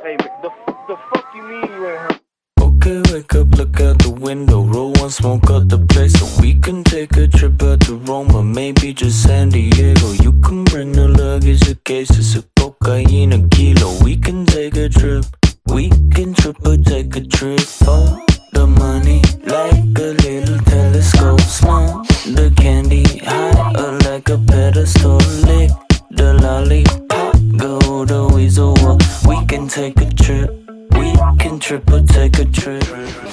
Hey, the fuck you mean you ain't heard? Okay, wake up, look out the window, roll one, smoke out the place, so we can take a trip out to Roma, maybe just San Diego. You can bring the luggage, the cases of cocaine, a kilo. We can take a trip, we can triple take a trip. Oh, the money like a little telescope, small the candy high like a pedestal, lick the lollipop, go the weasel walk. We can take a trip, we can triple take a trip.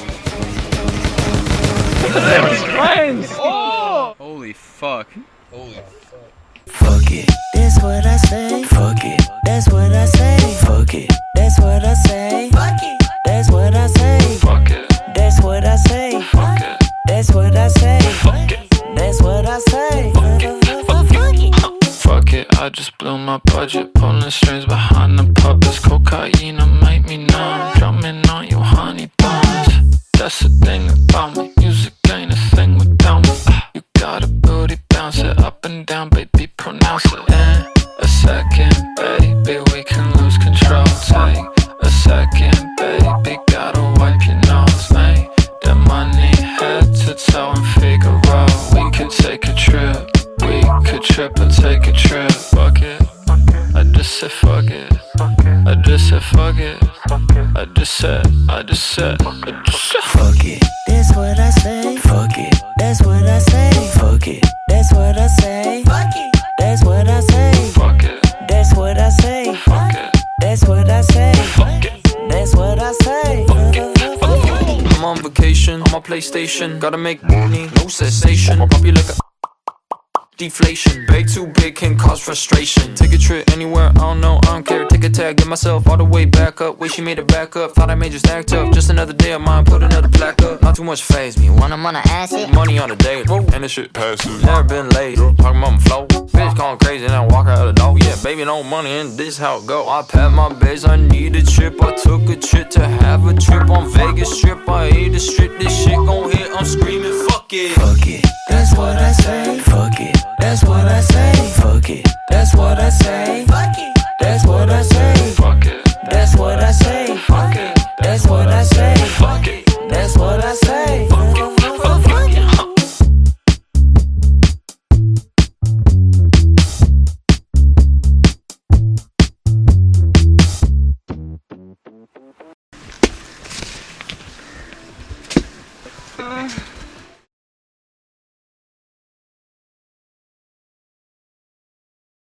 Friends! Oh! Holy fuck. Fuck it, that's what I say. Fuck it, that's what I say. Fuck it, that's what I say. Fuck it, that's what I say. Fuck it, that's what I say. Fuck it, that's what I say. Fuck it, that's what I say. Fuck it. Fuck it, I just blew my budget, pulling strings behind the puppets. Cocaine make me numb, drumming on you honey buns. That's the thing about me, music ain't a thing without me. You got a booty, bounce it up and down, baby, pronounce it. In a second, baby, we can lose control. Take a second, baby, gotta wipe your nose. Make the money head to toe and Figaro. We could take a trip, we could triple take a trip. Fuck it, I just said fuck it. I just said fuck it. I just said fuck it, that's what I say. Fuck it, that's what I say. Fuck it, that's what I say. Fuck it, that's what I say. Fuck it, that's what I say. Fuck it, that's what I say. Fuck it, that's what I say. I'm on vacation, on my PlayStation, gotta make money, no cessation. Pop you like a deflation, bag too big can cause frustration. Take a trip anywhere, I don't know, I don't care. Take a tag, get myself all the way back up. Wish she made it back up, thought I made just act up. Just another day of mine, put another plaque up. Not too much phase me, when I'm on an acid, money on the day, and this shit passes. Never been late, talking about my flow. Bitch going crazy, and I walk out the door. Yeah, baby, no money, and this how it go. I packed my bags, I need a trip. I took a trip to have a trip on Vegas Strip. I hate the strip, this shit gon' hit, I'm screaming, fuck it. Fuck it, that's what I say. Fuck it, that's what I say. Fuck it, that's what I